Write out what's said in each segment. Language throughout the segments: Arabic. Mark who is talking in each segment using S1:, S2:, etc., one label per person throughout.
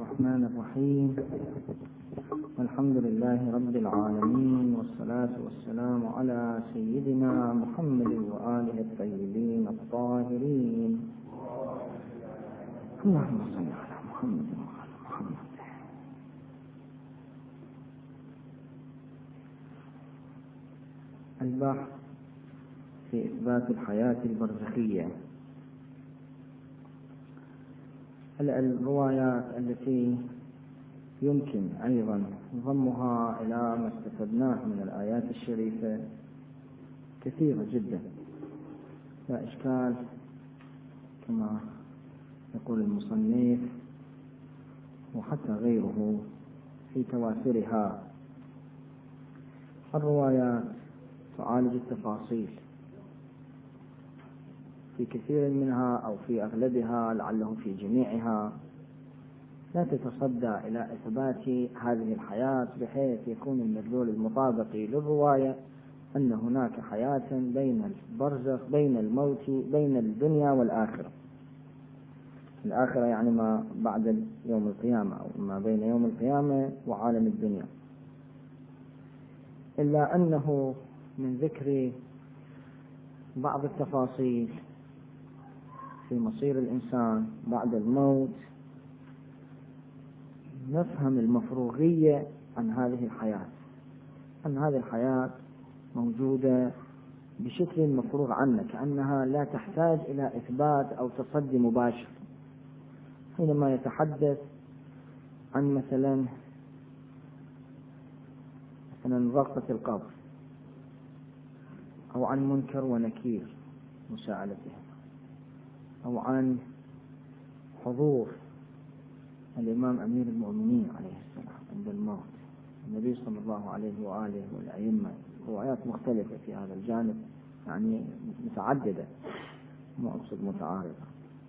S1: الرحمن الرحيم. الحمد لله رب العالمين، والصلاة والسلام على سيدنا محمد وآله الطيبين الطاهرين. اللهم صل على محمد وعلى محمد. البحث في إثبات الحياة البرزخية. الروايات التي يمكن أيضا ضمها إلى ما استفدناه من الآيات الشريفة كثيرة جدا، لا إشكال كما يقول المصنف وحتى غيره في تواترها. الروايات تعالج التفاصيل في كثير منها أو في أغلبها، لعله في جميعها، لا تتصدى إلى إثبات هذه الحياة بحيث يكون المدلول المطابق للرواية أن هناك حياة بين البرزخ، بين الموت، بين الدنيا والآخرة. الآخرة يعني ما بعد يوم القيامة أو ما بين يوم القيامة وعالم الدنيا، إلا أنه من ذكر بعض التفاصيل في مصير الإنسان بعد الموت نفهم المفروغية عن هذه الحياة، أن هذه الحياة موجودة بشكل مفروغ عنه، كأنها لا تحتاج إلى إثبات أو تصدي مباشر. حينما يتحدث عن مثلا رغبة القبر أو عن منكر ونكير مساءلتهم، أو عن حضور الإمام أمير المؤمنين عليه السلام عند الموت، النبي صلى الله عليه وآله والأئمة، روايات مختلفة في هذا الجانب، يعني متعددة، ما أقصد متعارضة.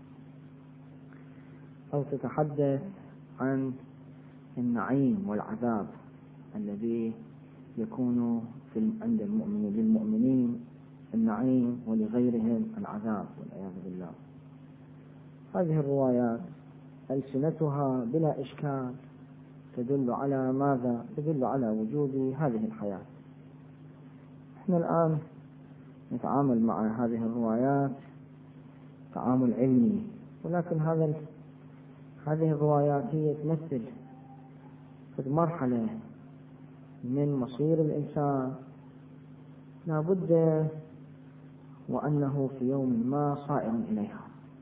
S1: أو تتحدث عن النعيم والعذاب الذي يكون عند المؤمنين، للمؤمنين النعيم ولغيرهم العذاب والعياذ بالله. هذه الروايات ألسنتها بلا إشكال تدل على ماذا؟ تدل على وجود هذه الحياة. احنا الآن نتعامل مع هذه الروايات تعامل علمي، ولكن هذه الروايات هي تمثل في مرحلة من مصير الإنسان لا بد وأنه في يوم ما صائر إليها.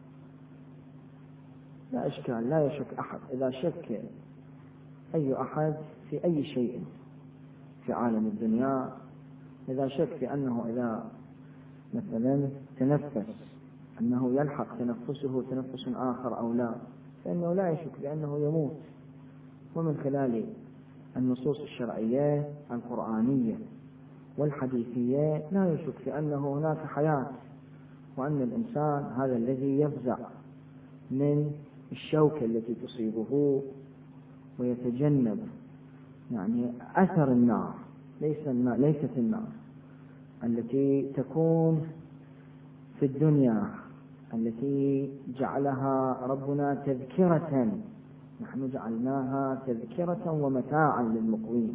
S1: لا إشكال، لا يشك أحد. إذا شك أي أحد في أي شيء في عالم الدنيا، إذا شك في أنه إذا مثلا تنفس أنه يلحق تنفسه تنفس آخر أو لا، فإنه لا يشك بأنه يموت. ومن خلال النصوص الشرعية القرآنية والحديثية لا يشك في أنه هناك حياة، وأن الإنسان هذا الذي يفزع من الشوكة التي تصيبه ويتجنب يعني أثر النار، ليست النار التي تكون في الدنيا التي جعلها ربنا تذكرة، نحن جعلناها تذكرة ومتاعا للمقوين.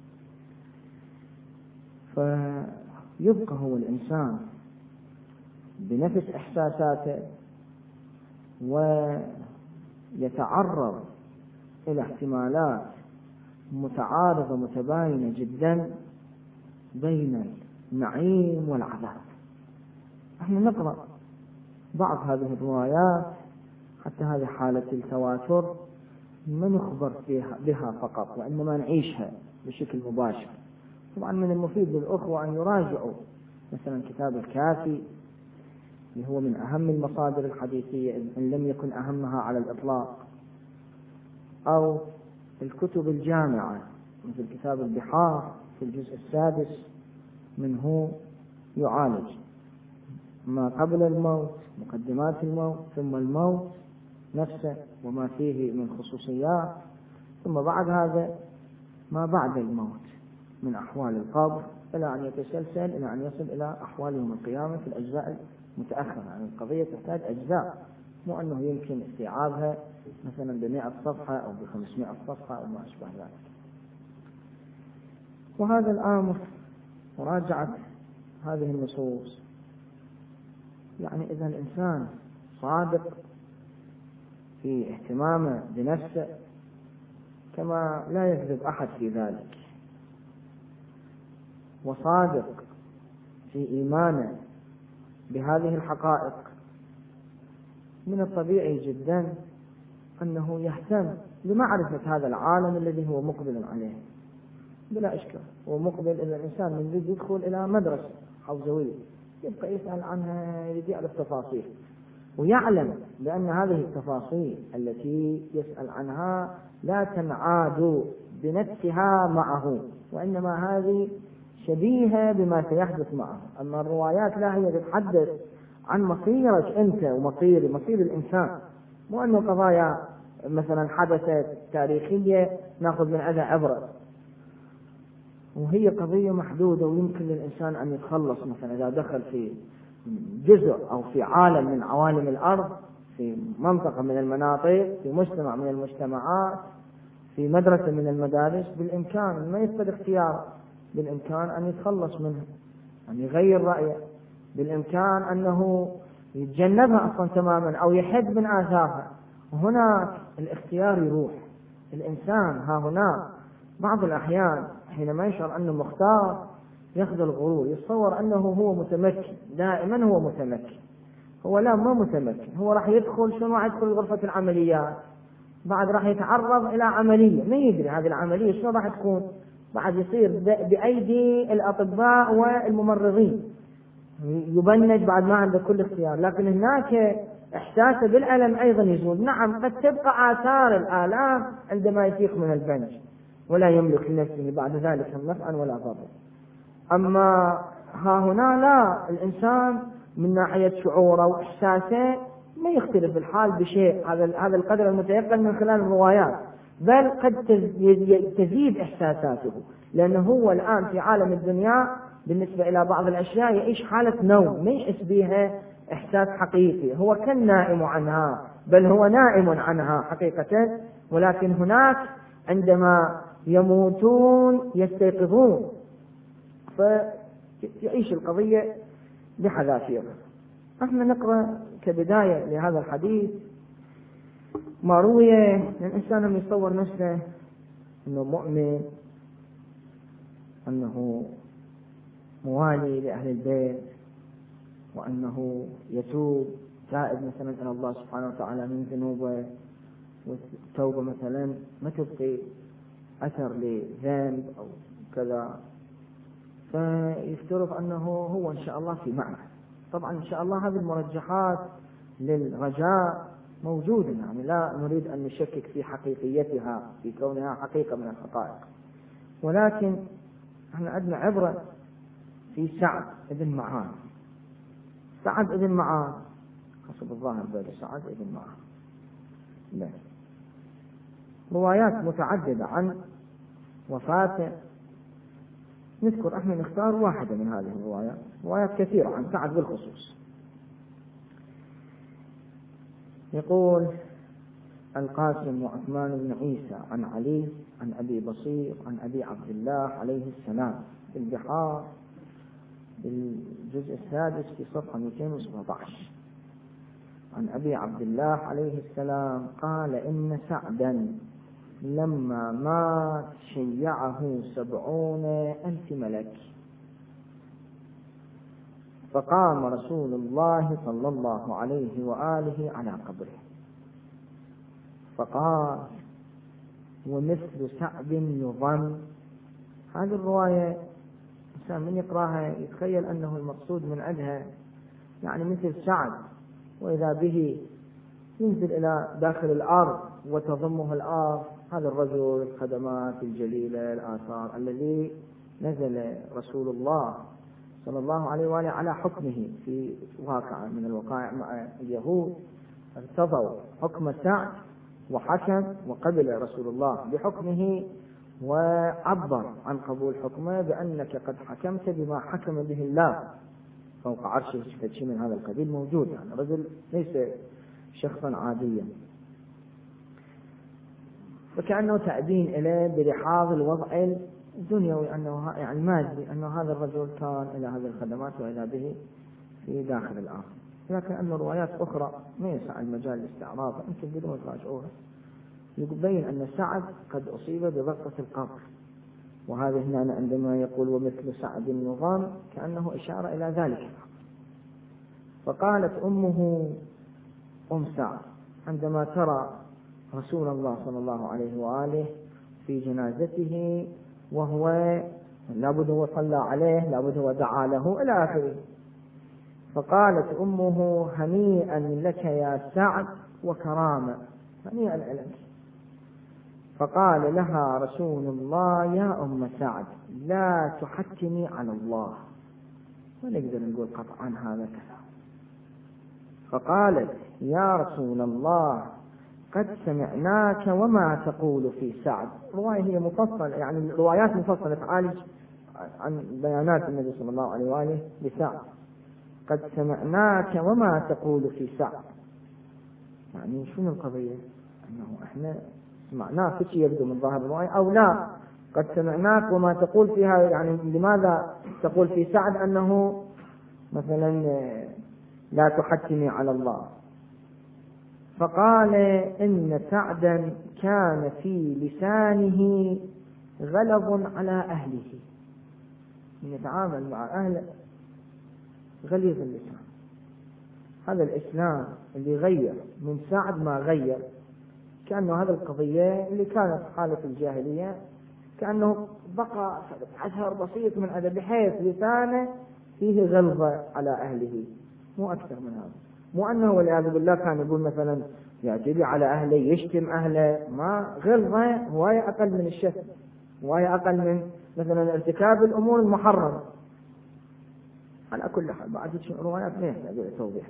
S1: فيبقى هو الإنسان بنفس إحساساته ويتعرض إلى احتمالات متعارضة متباينة جدا بين النعيم والعذاب. احنا نقرأ بعض هذه الروايات حتى هذه حالة التواتر ما نخبر بها فقط، وإنما نعيشها بشكل مباشر. طبعا من المفيد للأخوة أن يراجعوا مثلا كتاب الكافي اللي هو من أهم المصادر الحديثية إن لم يكن أهمها على الإطلاق، أو الكتب الجامعة مثل كتاب البحار في الجزء السادس منه يعالج ما قبل الموت، مقدمات الموت، ثم الموت نفسه وما فيه من خصوصيات، ثم بعد هذا ما بعد الموت من أحوال القبر، إلى أن يتسلسل إلى أن يصل إلى أحوال يوم القيامة في الأجزاء متأخرة. يعني القضية تحتاج أجزاء مو أنه يمكن استيعابها مثلا ب100 صفحة أو ب500 صفحة أو ما أشبه ذلك. وهذا الأمر مراجعة هذه النصوص، يعني إذا الإنسان صادق في اهتمامه بنفسه كما لا يكذب أحد في ذلك، وصادق في إيمانه بهذه الحقائق، من الطبيعي جدا أنه يهتم بمعرفة هذا العالم الذي هو مقبل عليه بلا إشكال. هو مقبل إلى الإنسان من يريد يدخل إلى مدرسة حوزوية يبقى يسأل عنها، يريد يعرف تفاصيل، ويعلم بأن هذه التفاصيل التي يسأل عنها لا تنعاد بنفسها معه، وإنما هذه شبيهة بما سيحدث معه. أما الروايات لا، هي تتحدث عن مصيرك أنت ومصير الإنسان، مو أنه قضايا مثلا حدثت تاريخية نأخذ من هذا عبرة، وهي قضية محدودة ويمكن للإنسان أن يتخلص. مثلا إذا دخل في جزء أو في عالم من عوالم الأرض، في منطقة من المناطق، في مجتمع من المجتمعات، في مدرسة من المدارس، بالإمكان ما يفقد اختيار، بالإمكان أن يتخلص منها، أن يغير رأيه، بالإمكان أنه يتجنبها أصلا تماما أو يحد من آثارها. وهناك الاختيار يروح الإنسان. ها هنا بعض الأحيان حينما يشعر أنه مختار يخذل الغرور، يتصور أنه هو متمكن، دائما هو متمكن. هو لا، ما متمكن. هو راح يدخل، شنو راح يدخل غرفة العمليات، بعد راح يتعرض إلى عملية ما يدري هذه العملية شنو راح تكون، بعد يصير بأيدي الأطباء والممرضين، يبنج بعد ما عنده كل اختيار. لكن هناك إحساسه بالألم أيضا يزول. نعم، قد تبقى آثار الآلام عندما يفيق من البنج ولا يملك لنفسه بعد ذلك نفعا ولا ضرا. أما ها هنا لا، الإنسان من ناحية شعوره وإحساسه ما يختلف الحال بشيء. هذا القدر المتيقن من خلال الروايات، بل قد تزيد إحساساته، لأنه هو الآن في عالم الدنيا بالنسبة إلى بعض الأشياء يعيش حالة نوم، ما يحس بها إحساس حقيقي. هو كالنائم عنها، بل هو نائم عنها حقيقة، ولكن هناك عندما يموتون يستيقظون، فيعيش القضية بحذافير. احنا نقرأ كبداية لهذا الحديث ما روي. الإنسان لم يصور نفسه أنه مؤمن، أنه موالي لأهل البيت، وأنه يتوب تائب مثلا إلى الله سبحانه وتعالى من ذنوبه، والتوبة مثلا ما تبقي أثر لذنب أو كذا، فيفترض أنه هو إن شاء الله في معنى. طبعا إن شاء الله هذه المرجحات للرجاء موجودة، يعني لا نريد أن نشكك في حقيقيتها، في كونها حقيقة من الحقائق، ولكن احنا عندنا عبرة في سعد بن معاذ. سعد بن معاذ حسب الظاهر بين سعد بن معاذ لا، روايات متعددة عن وفاته. نذكر احنا نختار واحدة من هذه الروايات، روايات كثيرة عن سعد بالخصوص. يقول القاسم وعثمان بن عيسى عن علي عن أبي بصير عن أبي عبد الله عليه السلام في البحار بالجزء السادس في صفحة 217. عن أبي عبد الله عليه السلام قال إن سعدا لما مات شيعه 70,000 ملك، فقام رسول الله صلى الله عليه وآله على قبره فقال ومثل سعد يظن. هذه الرواية الإنسان من يقرأها يتخيل أنه المقصود من عندها يعني مثل سعد، وإذا به ينزل إلى داخل الأرض وتضمه الأرض. هذا الرجل الخدمات الجليلة الآثار الذي نزل رسول الله صلى الله عليه وآله على حكمه في واقع من الوقائع مع اليهود، ارتضوا حكم سعد وحكم، وقبل رسول الله بحكمه وعبر عن قبول حكمه بأنك قد حكمت بما حكم به الله فوق عرشه. شيء من هذا القبيل موجود، يعني رجل ليس شخصا عاديا، فكأنه تأدين إليه برحاض الوضع الدنيوي، أنه يعني المادي، أنه هذا الرجل كان إلى هذه الخدمات وإلى به في داخل الآخر. لكن أن روايات أخرى ما يسع المجال الاستعراض، يمكن بدون تراجعوها، يبين أن سعد قد أصيب بضغطة القبر، وهذا هنا عندما يقول ومثل سعد يغام كأنه إشارة إلى ذلك. فقالت أمه أم سعد عندما ترى رسول الله صلى الله عليه وآله في جنازته وهو لابد هو صلى عليه، لابد هو دعا له إلى آخره، فقالت أمه هنيئا لك يا سعد وكرامة، هنيئا لك. فقال لها رسول الله يا أم سعد لا تحكمي على الله، ونقدر نقول قطعا هذا كلام. فقالت يا رسول الله قد سمعناك وما تقول في سعد. رواية هي مفصلة، يعني روايات مفصلة تعالج عن بيانات النبي صلى الله عليه وآله لسعد. قد سمعناك وما تقول في سعد، يعني شنو القضية؟ أنه إحنا سمعناك في شيء يبدو من ظاهر الرواية أو لا؟ قد سمعناك وما تقول فيها، يعني لماذا تقول في سعد أنه مثلا لا تحكمي على الله؟ فقال إن سعدا كان في لسانه غلظ على أهله، يتعامل مع أهله غليظ اللسان. هذا الإسلام اللي غير من سعد ما غير، كأنه هذا القضية اللي كانت حالة الجاهلية كأنه بقى أثر بسيط من هذا، بحيث لسانه فيه غلظة على أهله، مو أكثر من هذا. مو أنه والعياذ بالله كان يقول مثلا يعتدي على أهله، يشتم أهله، ما غلظة هواية أقل من الشتم، هواية أقل من مثلا ارتكاب الأمور المحرمة. على كل حال بعد روايات ما يحتاج إلى توضيح.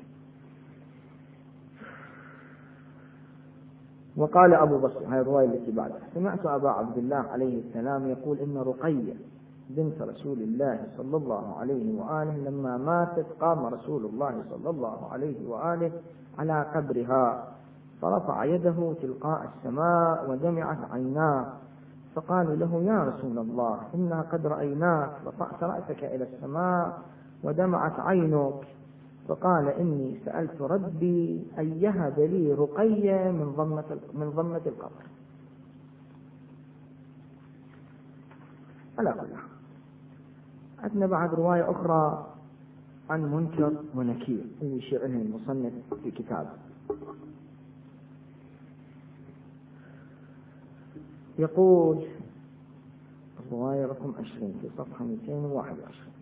S1: وقال أبو بصر، هاي الرواية التي بعدها، سمعت أبا عبد الله عليه السلام يقول إن رقية بنت رسول الله صلى الله عليه وآله لما ماتت قام رسول الله صلى الله عليه وآله على قبرها فرفع يده تلقاء السماء ودمعت عيناه، فقالوا له يا رسول الله إنا قد رأيناك رفعت رأسك إلى السماء ودمعت عينك. فقال إني سألت ربي أن يهب لي رقية من ضمة القبر. على كل حال عندنا بعد رواية أخرى عن منكر ونكير اللي يشير إليه المصنف في كتابه. يقول الرواية رقم 20 في صفحة 221: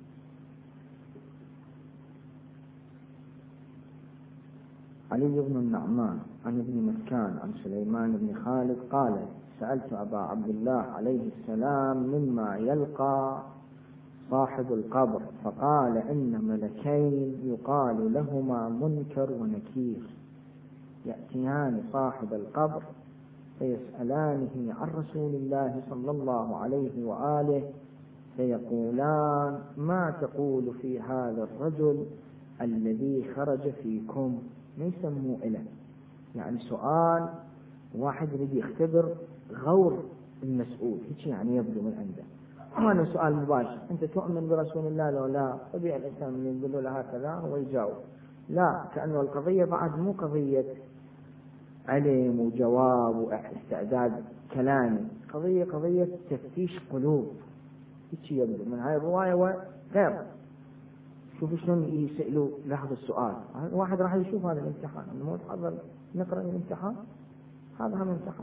S1: علي بن النعمان عن ابن مكان عن سليمان بن خالد قال سألت أبا عبد الله عليه السلام مما يلقى صاحب القبر، فقال إن ملكين يقال لهما منكر ونكير يأتيان صاحب القبر فيسألانه عن رسول الله صلى الله عليه وآله فيقولان ما تقول في هذا الرجل الذي خرج فيكم؟ ما يسموه إله، يعني سؤال واحد يريد يختبر غور المسؤول، هيك يعني يبدو من عنده، ما سؤال مباشر أنت تؤمن برسول الله لو لا؟ طبيعي الإنسان من يقول له هكذا هو يجاوب، لا، كأنه القضية بعد مو قضية علم وجواب واستعداد كلامي، قضية تفتيش قلوب، هيك يبدو من هاي الرواية وغير. شوفوا شلون يسألوا لحظة السؤال، واحد راح يشوف هذا الامتحان، مو تحضر نقرأ الامتحان، هذا هم امتحان.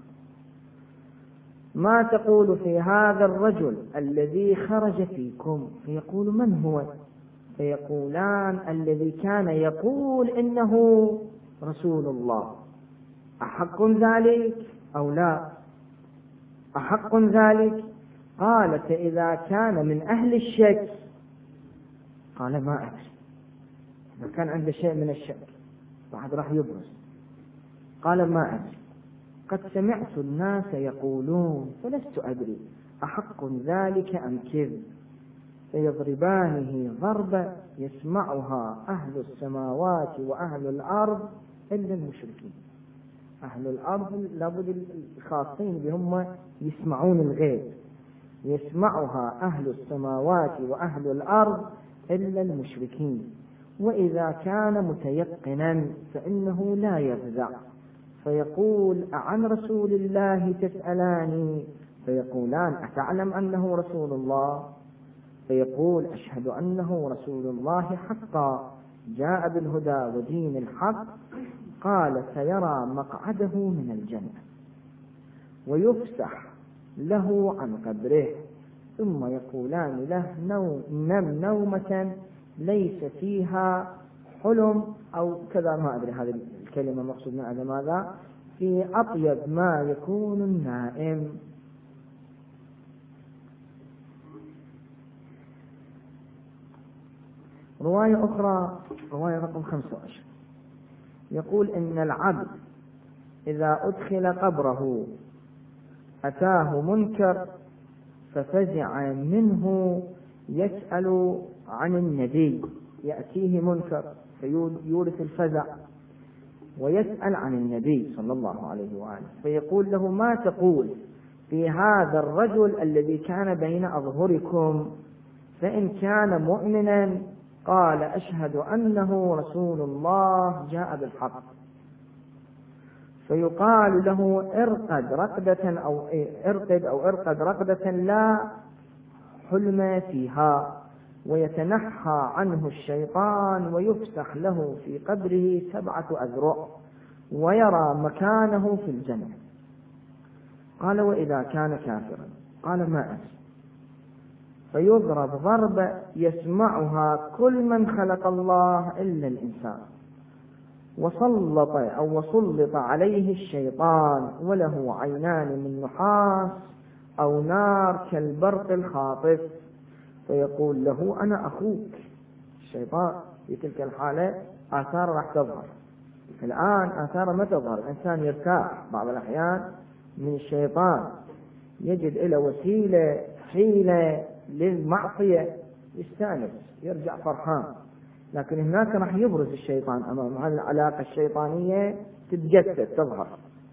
S1: ما تقول في هذا الرجل الذي خرج فيكم؟ فيقول من هو؟ فيقولان الذي كان يقول إنه رسول الله، أحق ذلك أو لا؟ أحق ذلك؟ قال فإذا كان من أهل الشك، قال ما أدري، إذا كان عنده شيء من الشك واحد راح يبرز، قال ما أدري، قد سمعت الناس يقولون فلست أدري أحق ذلك أم كذب، فيضربانه ضربة يسمعها أهل السماوات وأهل الأرض إلا المشركين. أهل الأرض لابد الخاصين بهم يسمعون الغيب، يسمعها أهل السماوات وأهل الأرض إلا المشركين. وإذا كان متيقنا فإنه لا يفزع، فيقول: أعن رسول الله تسألاني؟ فيقولان: أتعلم أنه رسول الله؟ فيقول: أشهد أنه رسول الله حقا، جاء بالهدى ودين الحق. قال: فيرى مقعده من الجنة، ويفسح له عن قبره، ثم يقولان له: نم نومة ليس فيها حلم، أو كذا، ما أدري هذه الكلمة مقصود من هذا ماذا، في أطيب ما يكون النائم. رواية أخرى، رواية رقم 25، يقول: إن العبد إذا أدخل قبره أتاه منكر ففزع منه يسأل عن النبي، يأتيه منكر فيورث الفزع ويسأل عن النبي صلى الله عليه وآله، فيقول له: ما تقول في هذا الرجل الذي كان بين أظهركم؟ فإن كان مؤمنا قال: أشهد أنه رسول الله جاء بالحق. فيقال له: ارقد رقدة لا حلم فيها، ويتنحى عنه الشيطان ويفسح له في قبره 7 أذرع ويرى مكانه في الجنة. قال: وإذا كان كافرا؟ قال: ما أدري. فيضرب ضربة يسمعها كل من خلق الله إلا الإنسان، وسلط عليه الشيطان، وله عينان من نحاس أو نار كالبرق الخاطف، فيقول له: أنا أخوك. الشيطان في تلك الحالة آثار راح تظهر، الآن آثار ما تظهر. الإنسان يرتاح بعض الأحيان من الشيطان، يجد له وسيلة حيلة للمعصية يستانس، يرجع فرحان، لكن هناك راح يبرز الشيطان أمام هذه العلاقة الشيطانية تتجسد تظهر.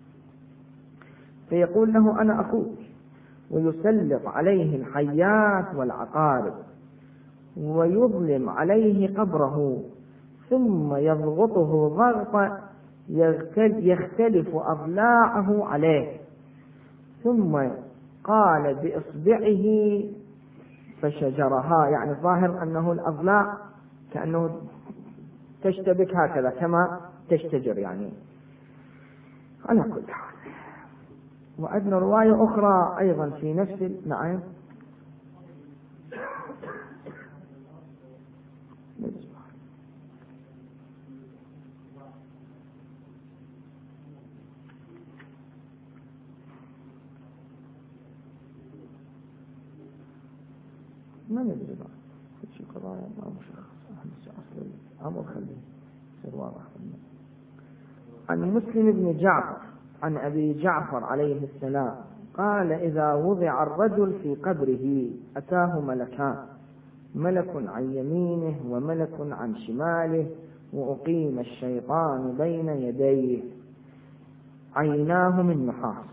S1: فيقول له: أنا أخوك، ويسلط عليه الحيات والعقارب، ويظلم عليه قبره، ثم يضغطه ضغطة يختلف أضلاعه عليه، ثم قال بإصبعه فشجرها، يعني ظاهر أنه الأضلاع كأنه تشتبك هكذا كما تشتجر يعني، على كل حال. وعندنا رواية أخرى أيضا في نفس نعم. ما ندري بقى شو قضايا ما مشخص أصل الأمر خليه يصير واضح. عن مسلم بن جعفر عن أبي جعفر عليه السلام قال: إذا وضع الرجل في قبره أتاه ملكان، ملك عن يمينه وملك عن شماله، وأقيم الشيطان بين يديه، عيناه من نحاس.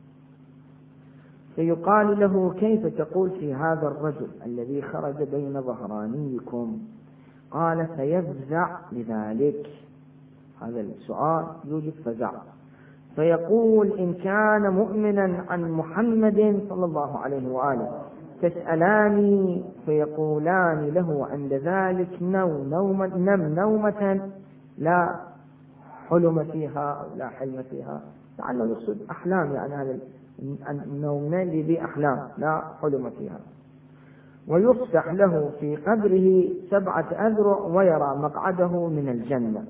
S1: فيقال له: كيف تقول في هذا الرجل الذي خرج بين ظهرانيكم؟ قال: فيفزع لذلك. هذا السؤال يوجد فزع. فيقول: إن كان مؤمنا عن محمد صلى الله عليه وآله تسألاني؟ فيقولان له عند ذلك: نم نومة لا حلم فيها أو لا حلم فيها، لعله يقصد أحلام، يعني هذا النوم الذي أحلام لا حلم فيها. ويفتح له في قبره 7 أذرع ويرى مقعده من الجنة.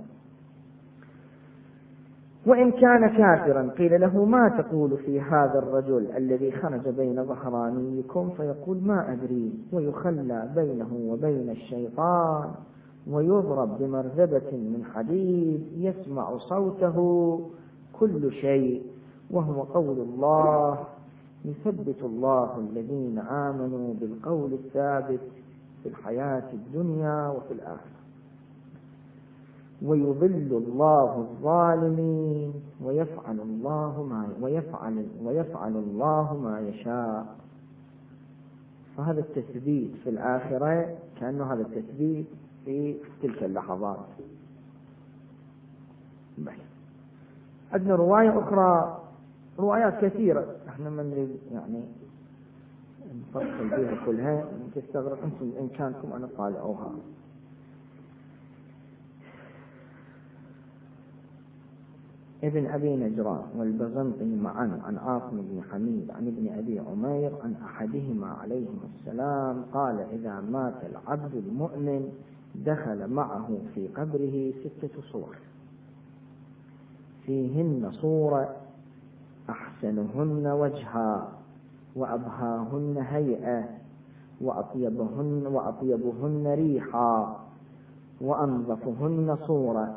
S1: وإن كان كافرا قيل له: ما تقول في هذا الرجل الذي خرج بين ظهرانيكم؟ فيقول: ما أدري. ويخلى بينه وبين الشيطان، ويضرب بمرزبة من حديد يسمع صوته كل شيء، وهو قول الله: يثبت الله الذين آمنوا بالقول الثابت في الحياة الدنيا وفي الآخرة. ويضل الله الظالمين ويفعل الله ما يشاء. فهذا التثبيت في الآخرة كأنه هذا التثبيت في تلك اللحظات. عندنا رواية أخرى، روايات كثيرة احنا ما نريد يعني نفصل بها كلها، تستغرب انتم بإمكانكم أن تطالعوها. ابن أبي نجران والبزنطي معا عن عاصم بن حميد عن ابن أبي عمير عن أحدهما عليهم السلام قال: إذا مات العبد المؤمن دخل معه في قبره 6 صور فيهن صورة أحسنهن وجها وأبهاهن هيئة وأطيبهن ريحا وأنظفهن صورة.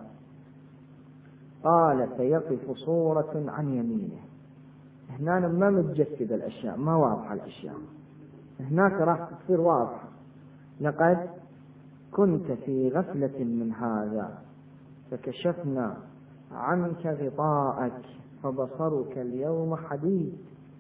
S1: قال: فيقف صورة عن يمينه. هنا ما متجسد الأشياء، ما واضحة الأشياء، هناك راح تصير واضحة. لقد كنت في غفلة من هذا فكشفنا عنك غطاءك فبصرك اليوم حديد.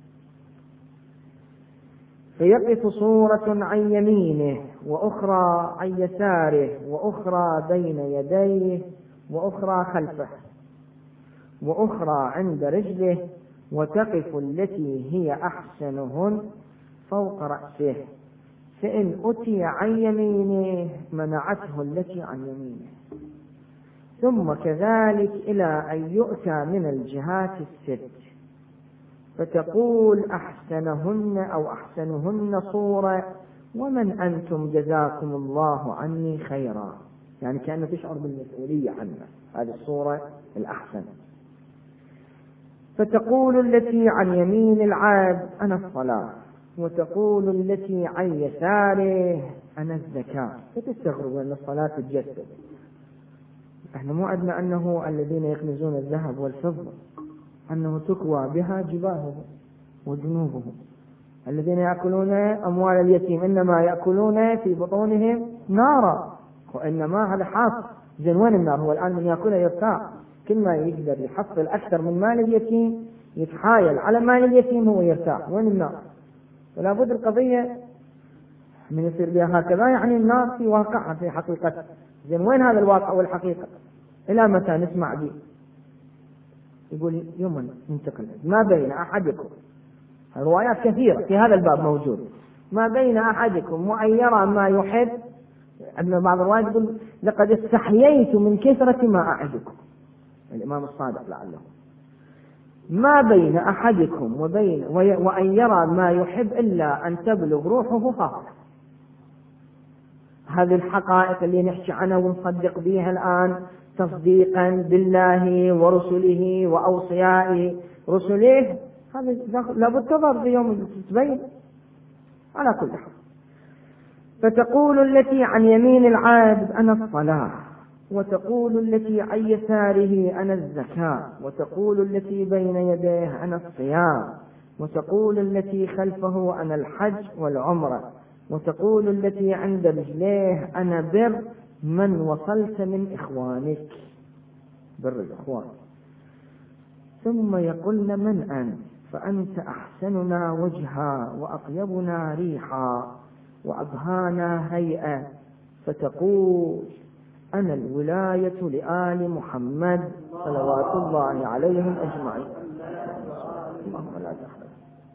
S1: فيقف صورة عن يمينه وأخرى عن يساره وأخرى بين يديه وأخرى خلفه وأخرى عند رجله، وتقف التي هي أحسنهن فوق رأسه، فإن أتي عن يمينه منعته التي عن يمينه، ثم كذلك إلى أن يؤتى من الجهات 6 فتقول أحسنهن أو أحسنهن صورة: ومن أنتم جزاكم الله عني خيرا. يعني كأنه تشعر بالمسؤولية عنه، هذه الصورة الأحسن. فتقول التي عن يمين العبد: أنا الصلاة. وتقول التي عن يساره: أنا الزكاة. فتستغرب أن الصلاة تتجسد. احنا مو عندنا أنه الذين يكنزون الذهب والفضة أنه تكوى بها جباههم وجنوبهم. الذين يأكلون أموال اليتيم إنما يأكلون في بطونهم نارا، وإنما هذا حاصل. زين وين النار؟ هو الآن من يأكلها يرتاح، كل ما يقدر يحصل أكثر من مال اليتيم يتحايل على مال اليتيم هو يرتاح. وين النار؟ ولا بد القضية من يصير بها هكذا، يعني النار في واقعها في حقيقة. زين وين هذا الواقع والحقيقة؟ إلى متى نسمع به؟ يقول يوم ينتقل ما بين أحدكم، روايات كثيرة في هذا الباب موجود، ما بين أحدكم وأن يرى ما يحب. عندنا بعض الروايات يقول: لقد استحييت من كثرة ما أعدكم. الإمام الصادق لعله. ما بين أحدكم وأن يرى ما يحب إلا أن تبلغ روحه خاطره. هذه الحقائق اللي نحكي عنها ونصدق بها الآن تصديقا بالله ورسله وأوصياء رسله، هذا لابد تظهر في يوم تبين على كل حال. فتقول التي عن يمين العبد: أنا الصلاة. وتقول التي عن يساره: أنا الزكاة. وتقول التي بين يديه: أنا الصيام. وتقول التي خلفه: أنا الحج والعمرة. وتقول التي عند رجليه: أنا بر من وصلت من إخوانك، بر الإخوان. ثم يقولن: من أنت؟ فأنت أحسننا وجها وأطيبنا ريحا وأبهانا هيئة. فتقول: أنا الولاية لآل محمد صلوات الله عليهم أجمعين. اللهم لا تحرم.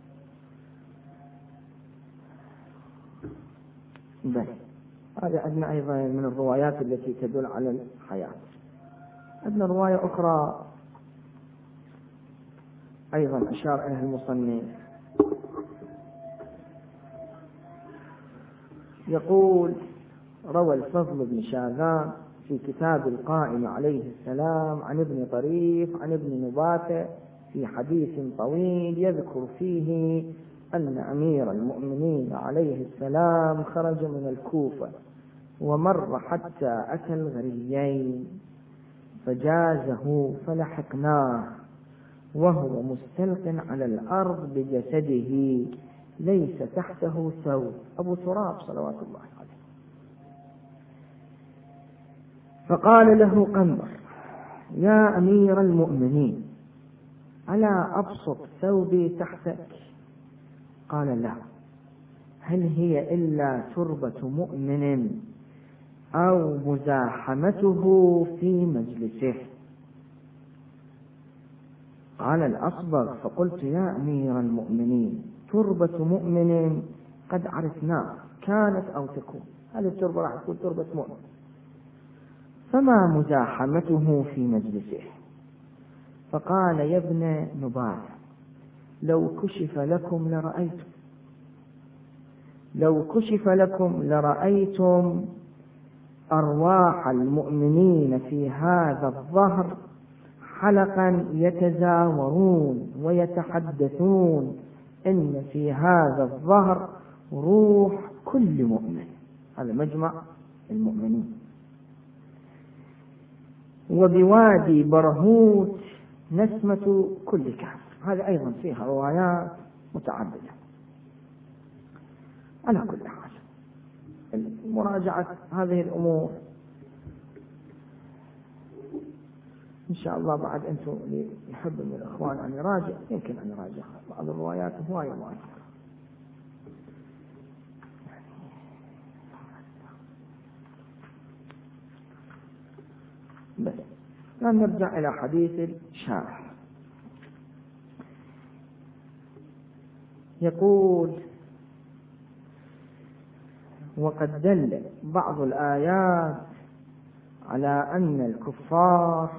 S1: هذا عندنا أيضا من الروايات التي تدل على الحياة. عندنا رواية أخرى أيضا أشار إليها المصنف، يقول: روى الفضل بن شاذان في كتاب القائم عليه السلام عن ابن طريف عن ابن نباتة في حديث طويل يذكر فيه أن أمير المؤمنين عليه السلام خرج من الكوفة ومر حتى أتى الغريين فجازه فلحقناه وهو مستلق على الأرض بجسده ليس تحته ثوب. أبو تراب صلوات الله عليه. فقال له قنبر: يا أمير المؤمنين، ألا أبسط ثوبي تحتك؟ قال: لا. هل هي إلا تربة مؤمن أو مزاحمته في مجلسه؟ قال الأصبغ: فقلت: يا أمير المؤمنين، تربة مؤمن قد عرفناها، كانت أو تكون، هذه التربة راح تكون تربة مؤمن، فما مزاحمته في مجلسه؟ فقال: يا ابن نبات، لو كشف لكم لرأيتم أرواح المؤمنين في هذا الظهر حلقا يتزاورون ويتحدثون إن في هذا الظهر روح كل مؤمن. هذا مجمع المؤمنين. وبوادي برهوت نسمة كل كهف. هذا أيضا فيها روايات متعددة. على كل حال، مراجعة هذه الأمور إن شاء الله بعد أنتم اللي يحب من الأخوان أن يراجع، يمكن أن يراجع بعض الروايات هواية مؤثرة. بس نرجع إلى حديث الشارح. يقول: وقد دل بعض الآيات على أن الكفار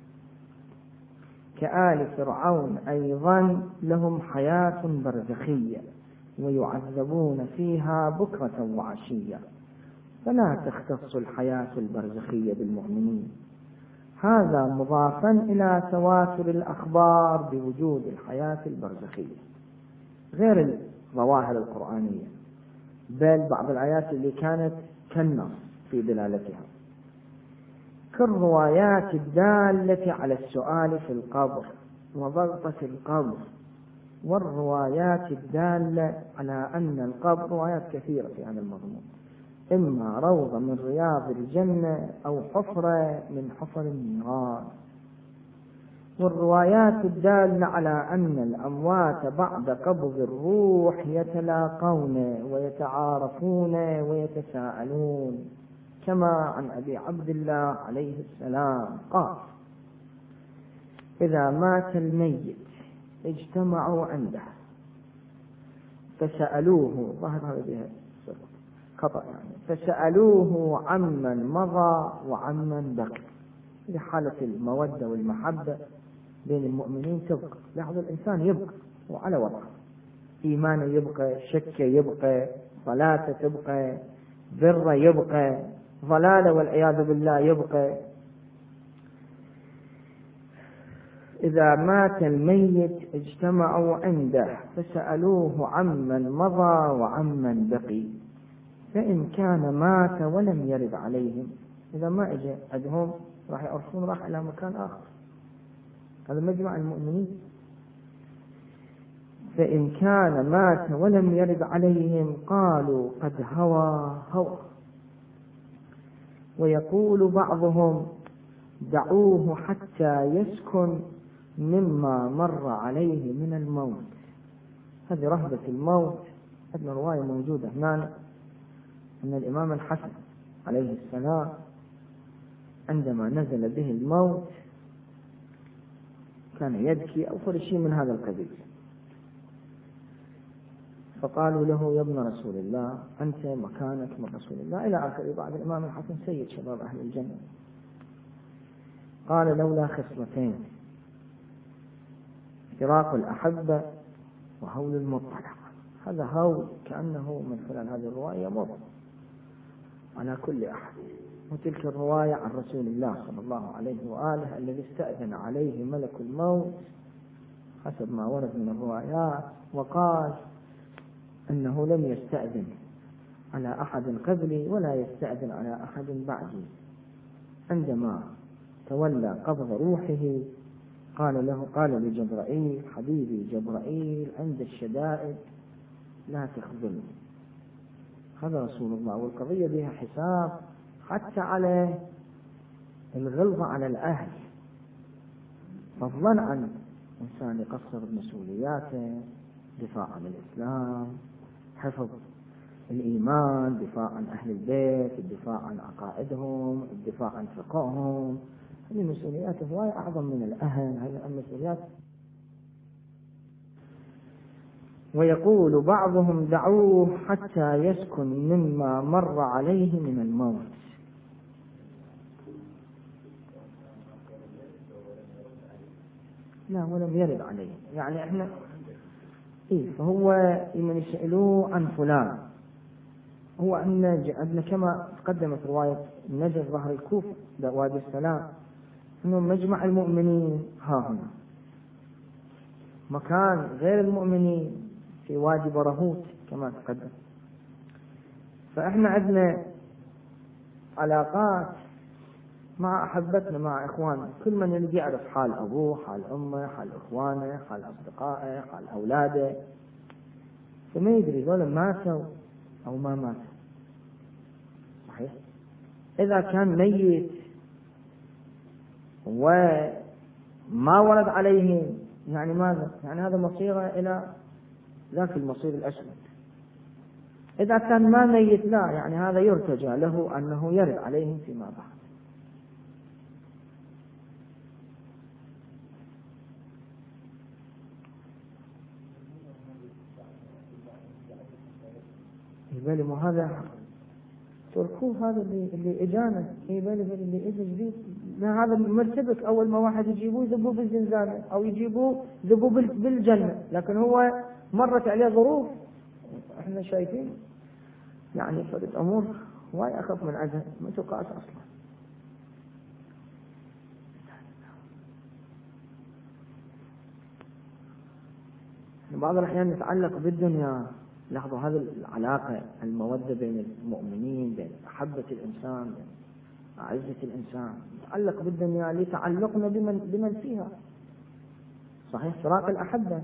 S1: كآل فرعون أيضا لهم حياة برزخية ويعذبون فيها بكرة وعشية، فلا تختص الحياة البرزخية بالمؤمنين. هذا مضافا إلى تواتر الأخبار بوجود الحياة البرزخية غير الظواهر القرآنية، بل بعض الآيات اللي كانت كالنص في دلالتها، كالروايات الدالة على السؤال في القبر وضغطة القبر، والروايات الدالة على أن القبر، روايات كثيرة في هذا المضمون، إما روضة من رياض الجنة أو حفرة من حفر النيران، والروايات الدالة على أن الأموات بعد قبض الروح يتلاقون ويتعارفون ويتساءلون، كما عن أبي عبد الله عليه السلام قال: إذا مات الميت اجتمعوا عنده فسألوه، ظهر هذا بها خطأ يعني، فسألوه عمن مضى وعمن بقي، لحالة المودة والمحبة بين المؤمنين تبقى. لاحظ الإنسان يبقى وعلى وضعه، إيمانه يبقى، شك يبقى، صلاة تبقى، بر يبقى، ضلالة والعياذ بالله يبقى. إذا مات الميت اجتمعوا عنده فسألوه عمن مضى وعمن بقي، فإن كان مات ولم يرد عليهم، إذا ما اجى عندهم راح يعرفون، راح إلى مكان آخر. هذا مجمع المؤمنين. فإن كان مات ولم يرد عليهم قالوا: قد هوى. ويقول بعضهم: دعوه حتى يسكن مما مر عليه من الموت. هذه رهبة الموت. هذه رواية موجودة هنا أن الإمام الحسن عليه السلام عندما نزل به الموت كان يبكي أو شيء من هذا القبيل، فقالوا له: يا ابن رسول الله، أنت مكانك من رسول الله، إلى آخر. بعد الإمام الحسن سيد شباب أهل الجنة. قال: لولا خصلتين: فراق الأحبة وهول المطلق. هذا هول كأنه من خلال هذه الرواية مر على كل أحد. وتلك الرواية عن رسول الله صلى الله عليه وآله الذي استأذن عليه ملك الموت حسب ما ورد من الروايات، وقال أنه لم يستأذن على أحد قبلي ولا يستأذن على أحد بعدي. عندما تولى قبض روحه قال لجبرائيل: حبيبي جبرائيل، عند الشدائد لا تخذلني. هذا رسول الله، والقضية بها حساب حتى على الغلظة على الأهل، فضلا عن إنسان يقصر بمسؤولياته، دفاع عن الإسلام، حفظ الإيمان، دفاع عن أهل البيت، الدفاع عن عقائدهم، الدفاع عن فقههم. هذه مسؤوليات هواية أعظم من الأهل، هذه المسؤوليات. ويقول بعضهم دعوه حتى يسكن مما مر عليه من الموت. لا، ولم يرد عليه، يعني احنا فهو من يسألوه عن فلان، هو عندنا كما تقدمت رواية النجف ظهر الكوف وادي السلام، انه مجمع المؤمنين ها هنا، مكان غير المؤمنين في وادي برهوت كما تقدم. فاحنا عندنا علاقات مع أحبتنا، مع إخواننا، كل من يريد يعرف حال أبوه، حال أمه، حال إخوانه، حال أصدقائه، حال أولاده، فما يدري ذولا ماتوا أو ما ماتوا. صحيح؟ إذا كان ميت وما ورد عليه، يعني ماذا؟ يعني هذا مصيره إلى ذاك المصير الأسود. إذا كان ما ميت، لا، يعني هذا يرتجى له أنه يرد عليه فيما بعد. يبالي ما هذا تركوه، هذا اللي اجانا يبالي اللي اجى جديد، هذا مرتبك. اول ما واحد يجيبوه يذبوه بالزنزانه او يجيبوه يذبوه بالجنه، لكن هو مرت عليه ظروف احنا شايفين، يعني صارت امور واي اخف من عدها، ما تقاس اصلا. بعض الاحيان نتعلق بالدنيا. لاحظوا هذه العلاقة، المودة بين المؤمنين، بين محبة الإنسان، بين أعزة الإنسان، نتعلق بالدنيا لتعلقنا بمن فيها. صحيح، فراق الأحبة.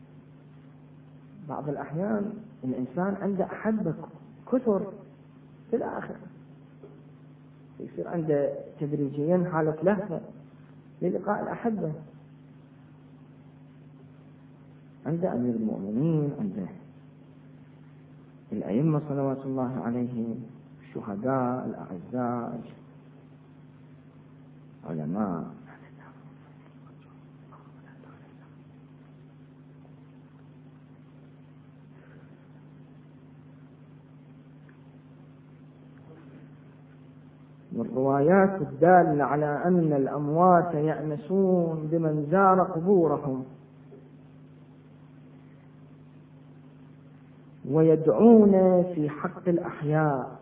S1: بعض الأحيان الإنسان عنده أحبة كثر في الآخر، يصير عنده تدريجيا حالة لهفة للقاء الأحبة. عنده أمير المؤمنين، عنده الأئمة صلوات الله عليهم، الشهداء الأعزاء، علماء. والروايات الدالة على أن الأموات يأنسون بمن زار قبورهم ويدعون في حق الأحياء.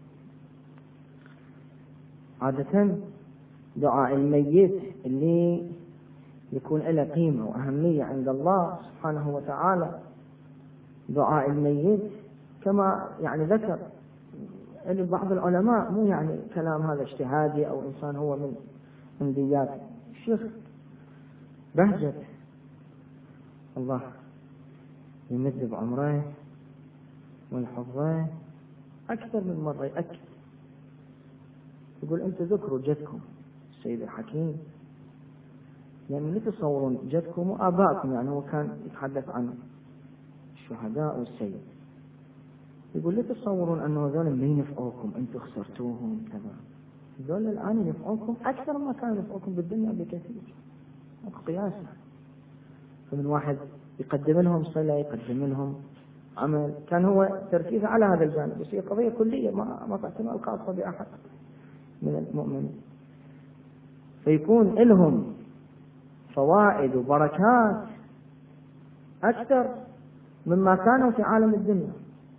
S1: عادة دعاء الميت اللي يكون له قيمة وأهمية عند الله سبحانه وتعالى، دعاء الميت كما يعني ذكر بعض العلماء، مو يعني كلام هذا اجتهادي أو إنسان هو من دياته. الشيخ بهجت الله يمد بعمره ويحفظه أكثر من مرة، يأكد يقول أنت ذكروا جدكم السيد الحكيم، يعني لا تصورون جدكم وآبائكم، يعني هو كان يتحدث عن الشهداء والسيد، يقول لا تصورون أنه ذولا ما ينفعوكم، أنتم خسرتوهم كذا، ذولا الآن ينفعوكم أكثر ما كانوا ينفعوكم بالدنيا بكثير، قياسا. فمن واحد يقدم لهم صلة، يقدم لهم عمل، كان هو تركيزه على هذا الجانب، بس هي قضية كلية ما تعتمد خاصة بأحد من المؤمنين، فيكون لهم فوائد وبركات أكثر مما كانوا في عالم الدنيا.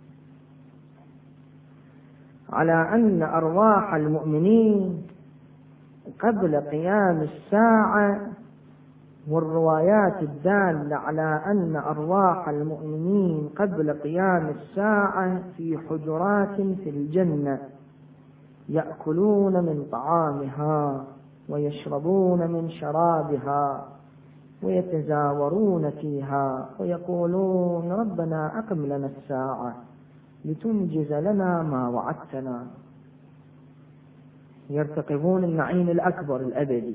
S1: على أن أرواح المؤمنين قبل قيام الساعة، والروايات الدالة على أن أرواح المؤمنين قبل قيام الساعة في حجرات في الجنة يأكلون من طعامها ويشربون من شرابها ويتزاورون فيها ويقولون ربنا أقم لنا الساعة لتنجز لنا ما وعدتنا. يرتقبون النعيم الأكبر الأبدي.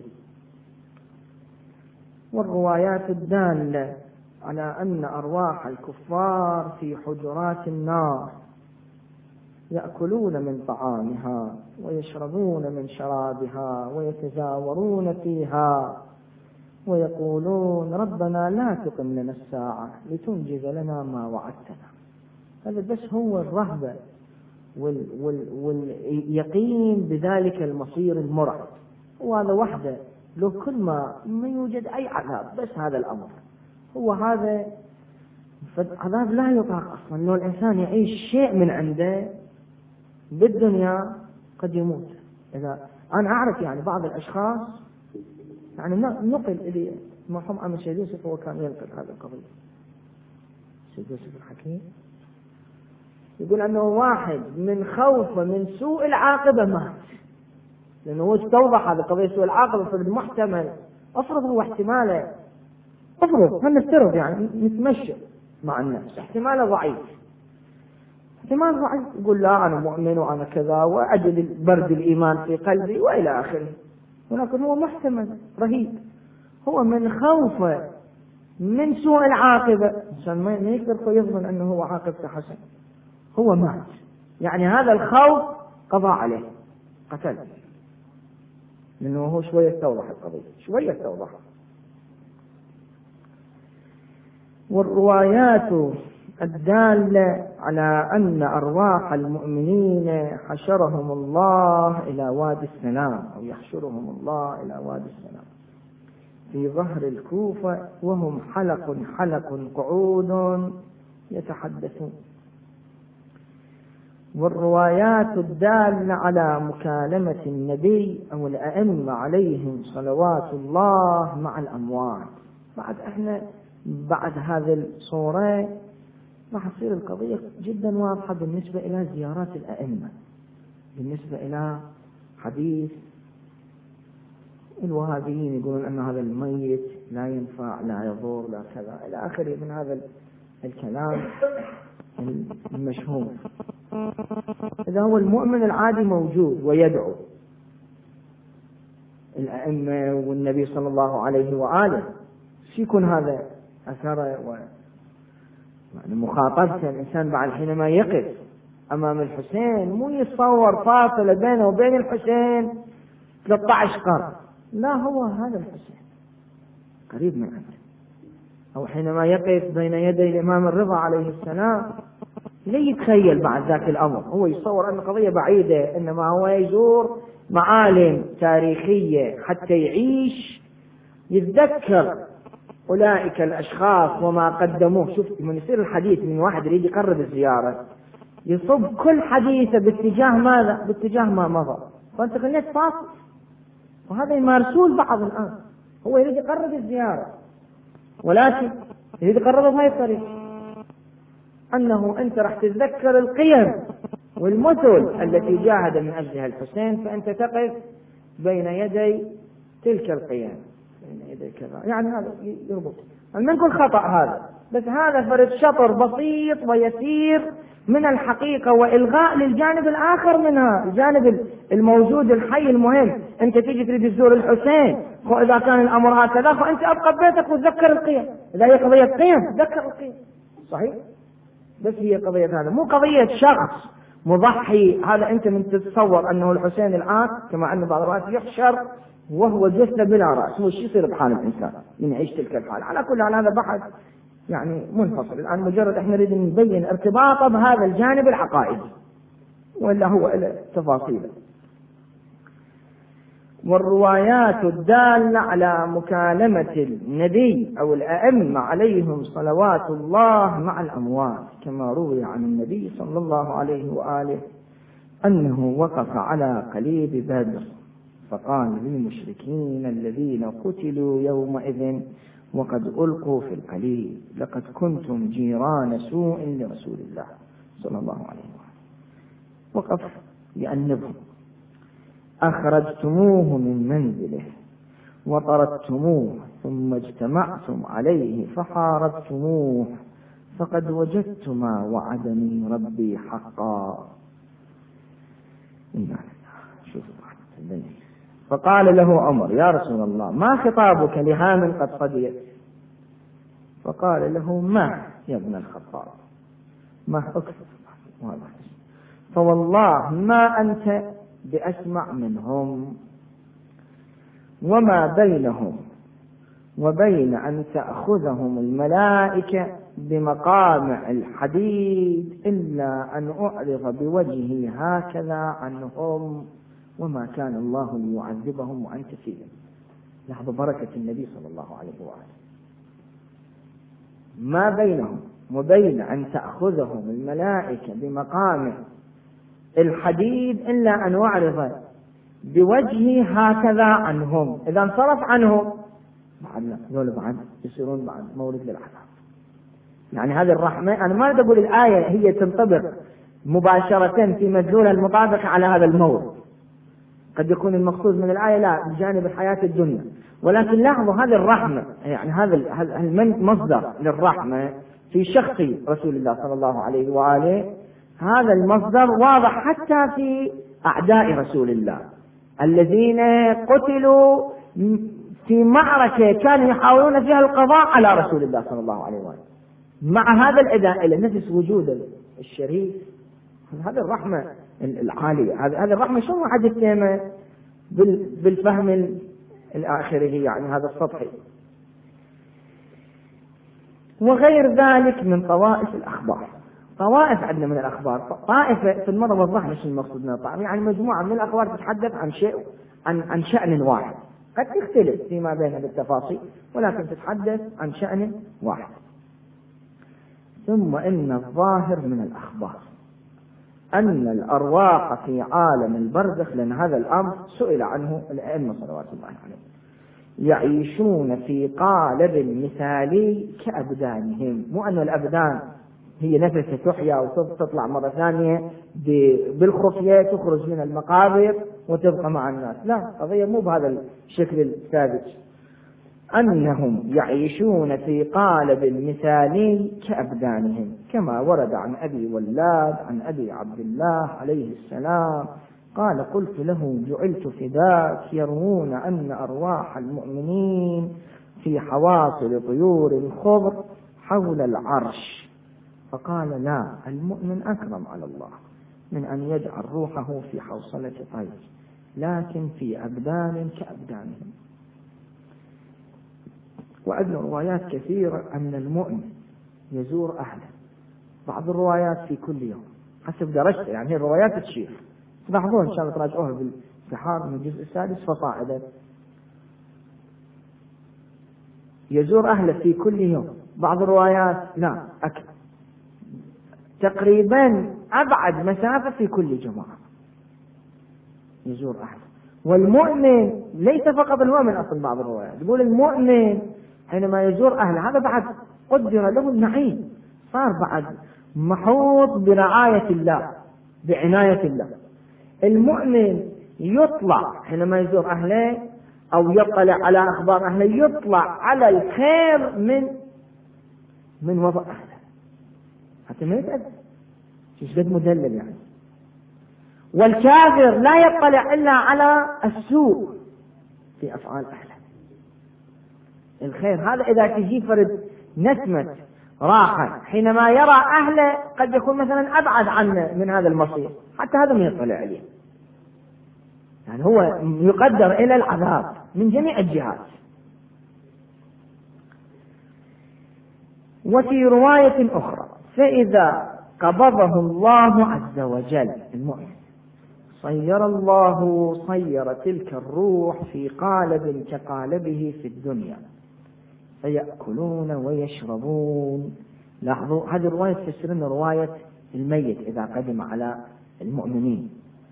S1: والروايات الدالة على أن أرواح الكفار في حجرات النار يأكلون من طعامها ويشربون من شرابها ويتزاورون فيها ويقولون ربنا لا تقم لنا الساعة لتنجز لنا ما وعدتنا. هذا بس هو الرهبة واليقين بذلك المصير المرعب، وهذا وحده لو كل ما يوجد أي عذاب، بس هذا الأمر هو هذا. فالعذاب لا يطاق أصلا. لو الإنسان يعيش شيء من عنده بالدنيا قد يموت. إذا أنا أعرف يعني بعض الأشخاص يعني نقل إلي المرحوم أمل سيد يوسف، هو كان ينقل هذه القضية، سيد يوسف الحكيم، يقول أنه واحد من خوفه من سوء العاقبة مات، لأنه هو استوضح هذه القضية سوء العاقبة. فالمحتمل أفرض هو احتماله، أفرض هنفترض يعني نتمشى مع الناس، احتماله ضعيف، احتمال ضعيف، يقول لا أنا مؤمن وأنا كذا وأجد برد الإيمان في قلبي وإلى آخره، ولكن هو محتمل رهيب. هو من خوفه من سوء العاقبة، عشان ما يقدر يظن أنه هو عاقبته حسن، هو مات، يعني هذا الخوف قضى عليه، قتل، لأنه هو شوية توضح القضية، شوية توضح. والروايات الدالة على أن أرواح المؤمنين حشرهم الله إلى وادي السلام، أو يحشرهم الله إلى وادي السلام في ظهر الكوفة وهم حلق قعود يتحدثون. والروايات الدالة على مكالمة النبي أو الأئمة عليهم صلوات الله مع الأموات. بعد هذه الصورة راح تصير القضية جدا واضحة بالنسبة إلى زيارات الأئمة، بالنسبة إلى حديث الوهابيين يقولون أن هذا الميت لا ينفع لا يضر لا كذا إلى آخره من هذا الكلام المشهور. إذا هو المؤمن العادي موجود ويدعو الأئمة والنبي صلى الله عليه وآله، يكون هذا أثره مخاطبة الإنسان بعد حينما يقف أمام الحسين، مو يتصور فاصلة بينه وبين الحسين 13 قرن، لا، هو هذا الحسين قريب من عنده. أو حينما يقف بين يدي الإمام الرضا عليه السلام لا يتخيل بعد ذاك الأمر، هو يتصور أن قضية بعيدة، إنما هو يزور معالم تاريخية حتى يعيش يتذكر أولئك الأشخاص وما قدموه. شوف من يصير الحديث من واحد يريد يقرب الزيارة يصب كل حديثه باتجاه ماذا؟ باتجاه ما مضى، فأنت خليت فاصل. وهذا يمارسوه البعض الآن، هو يريد يقرب الزيارة ولكن يريد يقربها بهاي الطريقة، أنه أنت راح تتذكر القيم والمثل التي جاهد من أجلها الحسين، فأنت تقف بين يدي تلك القيم، بين يدي كذا، يعني هذا يربط. من كل خطأ هذا، بس هذا فرد شطر بسيط ويسير من الحقيقة وإلغاء للجانب الآخر منها، الجانب الموجود الحي المهم. أنت تيجي تريد تزور الحسين، وإذا كان الأمر هكذا فأنت أبقى ببيتك وتذكر القيم. إذا هي قضية قيم تذكر القيم، صحيح؟ بس هي قضية هذا، مو قضية شخص مضحي. هذا أنت من تتصور أنه الحسين الآن كما أن بعض الروايات يحشر وهو جثة بلا رأس، هو شيء يصير بحال الإنسان من يعيش تلك الحال. على كل حال هذا بحث يعني منفصل الآن، مجرد احنا نريد نبين ارتباطه بهذا الجانب العقائدي، ولا هو إلى تفاصيله. والروايات الدالة على مكالمة النبي أو الأئمة عليهم صلوات الله مع الأموات، كما روي عن النبي صلى الله عليه وآله أنه وقف على قليب بدر فقال للمشركين الذين قتلوا يومئذ وقد ألقوا في القليب لقد كنتم جيران سوء لرسول الله صلى الله عليه وآله. وقف يأنبهم: أخرجتموه من منزله وطردتموه ثم اجتمعتم عليه فحاربتموه فقد وجدت ما وعدني ربي حقا. شوف فقال له عمر: يا رسول الله، ما خطابك لهام قد قضيت؟ فقال له: ما يا ابن الخطاب، ما أكثر، فوالله ما أنت بأسمع منهم، وما بينهم وبين أن تأخذهم الملائكة بمقامع الحديد إلا أن أعرض بوجهي هكذا عنهم، وما كان الله ليعذبهم وأنت فيهم. لاحظوا بركة النبي صلى الله عليه وآله. ما بينهم وبين أن تأخذهم الملائكة بمقامع الحديد إلا أن أعرض بوجهي هكذا عنهم. إذا انصرف عنهم بعد يصيرون بعد مورد للعذاب. يعني هذه الرحمة، أنا ما أقول الآية هي تنطبق مباشرة في مدلول المطابقة على هذا المورد، قد يكون المقصود من الآية لا بجانب الحياة الدنيا، ولكن لاحظوا هذه الرحمة، يعني هذا المصدر للرحمة في شخص رسول الله صلى الله عليه وآله، هذا المصدر واضح حتى في أعداء رسول الله الذين قتلوا في معركة كانوا يحاولون فيها القضاء على رسول الله صلى الله عليه وآله. مع هذا الأداء إلى نفس وجود الشريف، هذه العالية، هذه الرحمة شو واحد التيمة بالفهم الآخره، يعني هذا السطحي. وغير ذلك من طوائف الأخبار. طوائف عندنا من الأخبار، طائفة في المرة وضح مش المقصود من الطائفة، يعني مجموعة من الأخبار تتحدث عن شيء عن شأن واحد، قد تختلف فيما بينها بالتفاصيل، ولكن تتحدث عن شأن واحد. ثم إن الظاهر من الأخبار أن الأرواح في عالم البرزخ، لأن هذا الأمر سئل عنه الأئمة صلوات الله عليهم، يعيشون في قالب مثالي كأبدانهم. مو أن الأبدان هي نفسها تحيا وتطلع مرة ثانية بالخفية، تخرج من المقابر وتبقى مع الناس، لا، قضية مو بهذا الشكل الثابت. أنهم يعيشون في قالب مثالي كأبدانهم، كما ورد عن أبي ولاد عن أبي عبد الله عليه السلام قال: قلت له: جعلت فداك، يروون أن أرواح المؤمنين في حواصل طيور خضر حول العرش. فقال: لا، المؤمن أكرم على الله من أن يجعل روحه في حوصلة طير، لكن في أبدان كأبدانهم. وعندنا روايات كثيرة أن المؤمن يزور أهله، بعض الروايات في كل يوم حسب درجته، يعني هي الروايات تشير، تلاحظون إن شاء الله تراجعوها بالبحار من الجزء السادس فصاعدا. يزور أهله في كل يوم، بعض الروايات لا أكثر، تقريبا أبعد مسافة في كل جمعة يزور أهله. والمؤمن ليس فقط المؤمن، أصل بعض الروايات يقول المؤمن حينما يزور أهله هذا بعد قدر له النعيم، صار بعد محوط برعاية الله بعناية الله. المؤمن يطلع حينما يزور أهله أو يطلع على أخبار أهله، يطلع على الخير من وضع أهله، حتى ما يتأذى، شيء قد مدلل يعني. والكافر لا يطلع إلا على السوء في أفعال أهله. الخير هذا إذا تجي فرد نسمة راحة حينما يرى أهله قد يكون مثلا أبعد عنه من هذا المصير، حتى هذا ما يطلع عليه، يعني هو يقدر إلى العذاب من جميع الجهات. وفي رواية أخرى: فإذا قبضه الله عز وجل المؤمن، صير الله صير تلك الروح في قالب كقالبه في الدنيا، فيأكلون ويشربون. لاحظوا هذه الرواية تفسرنا رواية الميت إذا قدم على المؤمنين.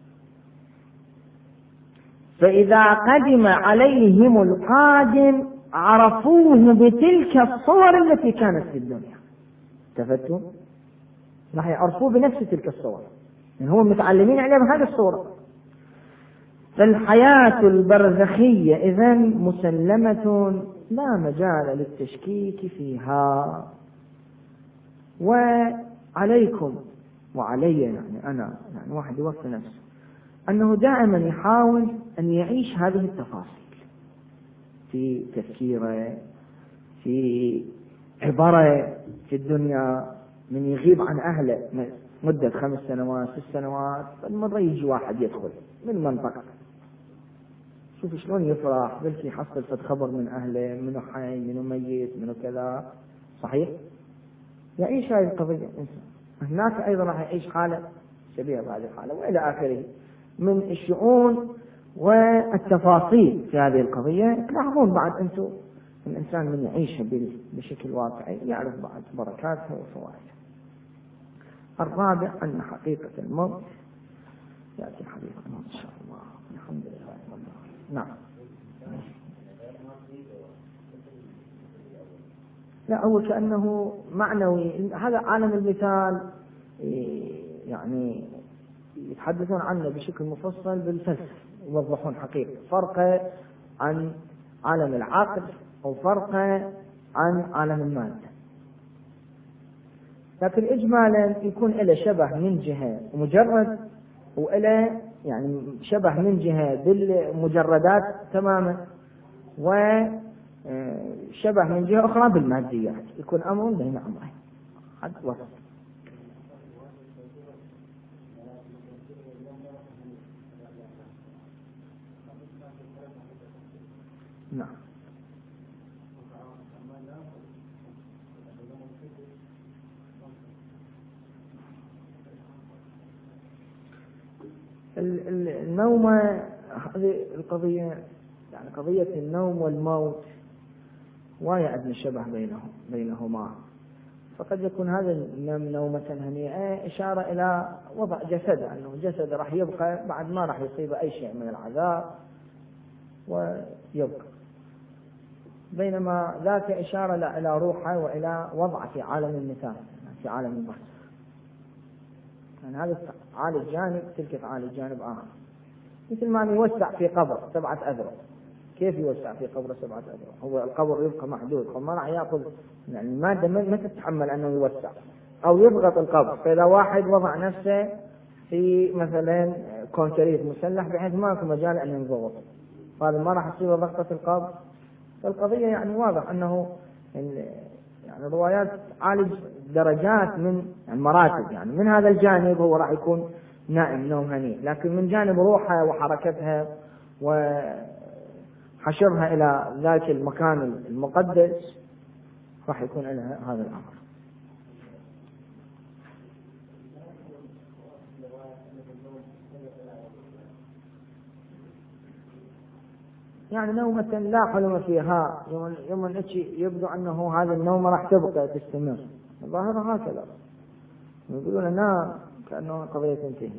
S1: فإذا قدم عليهم القادم عرفوه بتلك الصور التي كانت في الدنيا. تفتوا راح يعرفوه بنفس تلك الصور، يعني هم متعلمين عليه بهذه الصورة. فالحياة البرزخية إذن مسلمة لا مجال للتشكيك فيها. وعليكم وعلي، يعني أنا، يعني واحد يوفي نفسه أنه دائما يحاول أن يعيش هذه التفاصيل في تفكيره، في عبره في الدنيا. من يغيب عن أهله مدة 5 سنوات 6 سنوات، مرة يجي واحد يدخل من منطقة، شوف شلون يفرح، بلكي يحصل فد خبر من أهله، منو حي منو ميت منو كذا. صحيح؟ يعيش هذه القضية الإنسان. هناك أيضا راح يعيش حالة شبيهة بهذه الحالة، وإلى آخره من الشؤون والتفاصيل في هذه القضية. تلاحظون بعد أنتم الإنسان من يعيش بشكل واقعي يعرف بعد بركاتها وفوائدها. الرابع أن حقيقة الموت يأتي حديث الموت إن شاء الله. الحمد لله رب العالمين. نعم. لا، هو كأنه معنوي. هذا عالم المثال يعني يتحدثون عنه بشكل مفصل بالفلسفة، يوضحون حقيقة فرقه عن عالم العقل أو فرقه عن عالم المادة. لكن إجمالا يكون له شبه من جهة مجرد، وإله يعني شبه من جهة بالمجردات تماما، وشبه من جهة أخرى بالماديات. يكون أمر بين أمرين حد وسط. نعم. النوم، هذه القضية يعني قضية النوم والموت وايا أدنى شبه بينهما. فقد يكون هذا النوم نومة هنيئة إشارة إلى وضع جسده، أنه جسده راح يبقى بعد ما راح يصيب أي شيء من العذاب ويبقى، بينما ذاك إشارة إلى روحه وإلى وضع في عالم المثال، في عالم البحث. يعني هذا عالج جانب، تلك عالج جانب آخر. مثل ما يوسع في قبر 7 أذرع. كيف يوسع في قبر 7 أذرع؟ هو القبر يبقى محدود، فما راح يأخذ يعني المادة ما تتحمل أنه يوسع أو يضغط القبر. فإذا واحد وضع نفسه في مثلا كونكريت مسلح بحيث ما في مجال أن ينضغط، هذا ما راح يصير ضغطة القبر. فالقضية يعني واضح أنه يعني الروايات عالج درجات من المراتب. يعني من هذا الجانب هو راح يكون نائم نوم هنيء، لكن من جانب روحها وحركتها وحشرها إلى ذاك المكان المقدس راح يكون لها هذا الأمر. يعني نومة لا حلم فيها، يوم يبدو أنه هذه النومة راح تبقى تستمر. الظاهر هكذا يقولون نام كأنه قضية تنتهي.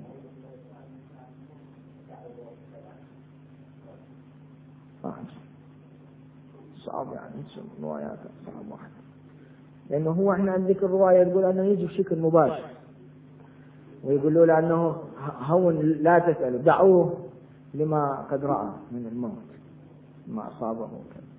S1: صعب يعني روايات صعب واحد، لأنه هو احنا عندك الرواية يقول أنه يجي بشكل مباشر، ويقولوا له أنه هون لا تسألوا، دعوه لما قد رأى من الموت ما أصابه.